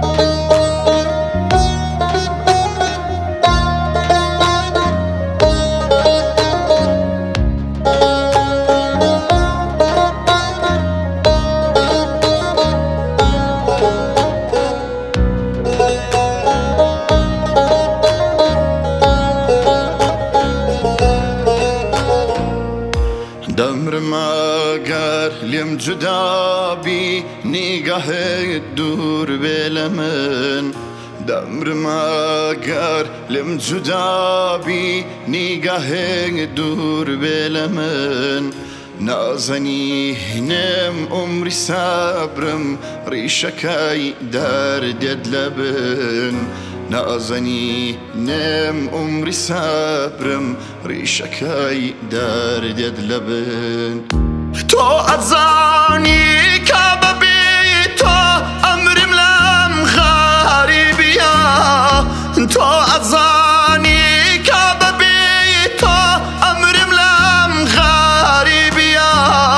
دمرم اگر لیم جدا بی نگاه دور بلمن دمرم اگر لیم جدا بی نگاه دور بلمن نازنی هنم عمری صبرم ریشکای دردت لبن نازنی نم عمری صبرم ریشکای دردت لبن تو ازانی که ببی تو امرم لم غریبیا تو ازانی که ببی تو امرم لم غریبیا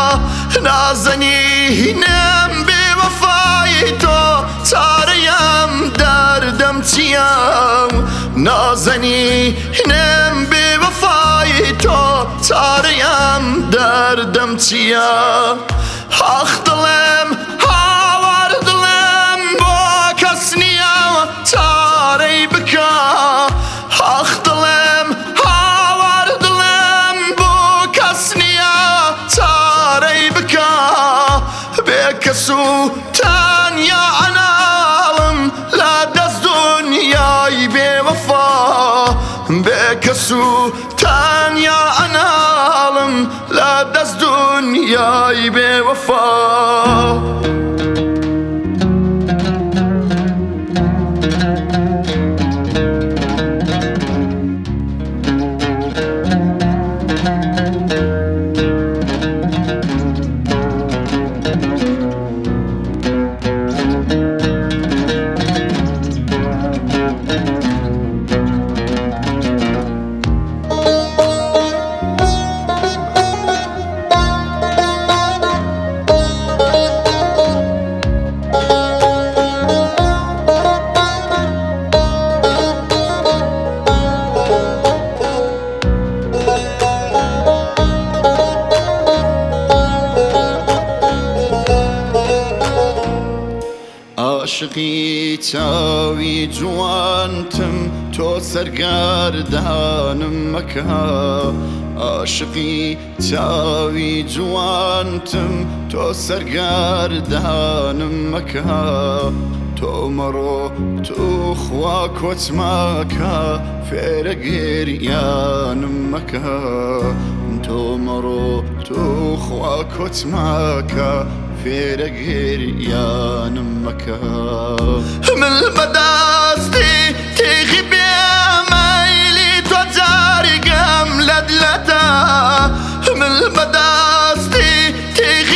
نازنی نم بی وفای تو تاریم دردم چیم نازنی نم بی وفای تو تاریم دردم چیم آخ دلم هاور دلم با کس نیم تاری بکا آخ دلم هاور دلم با کس نیم تاری بکا به کسو تنیا انالم لدز دنیای بی وفا به کسو تنیا انالم لدز دنیای بی وفا عاشقی چاوی جوانتم تو سرگردانم مکا عاشقی چاوی جوانتم تو سرگردانم مکا تو مرو تو خوا کت مکا فیر گریانم مکا تو مرو تو خوا کت مکا فیر گریانم مکا من بدستی تیخی بیمیلی تو جارگم لدلتا من بدستی تیخی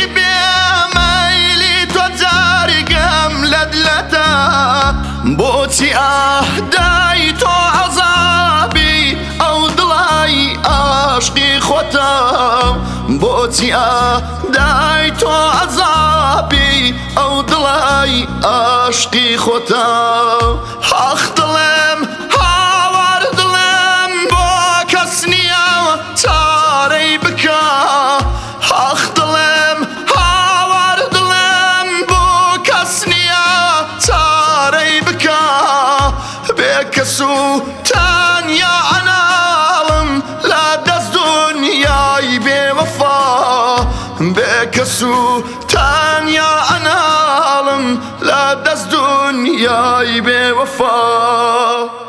بیمیلی تو جارگم لدلتا بوتی اهدای تو عذابی او دلای عشقی خوتم بوتی اهدای تو عذابی او دلای عشقی خوتم آخ دلم هاور دلم با کس نیم تاری بکا آخ دلم هاور دلم با کس نیم تاری بکا به کسو تنیا انالم لدز دنیای بی وفا به کسو تنیا انالم لدز دنیای بی وفا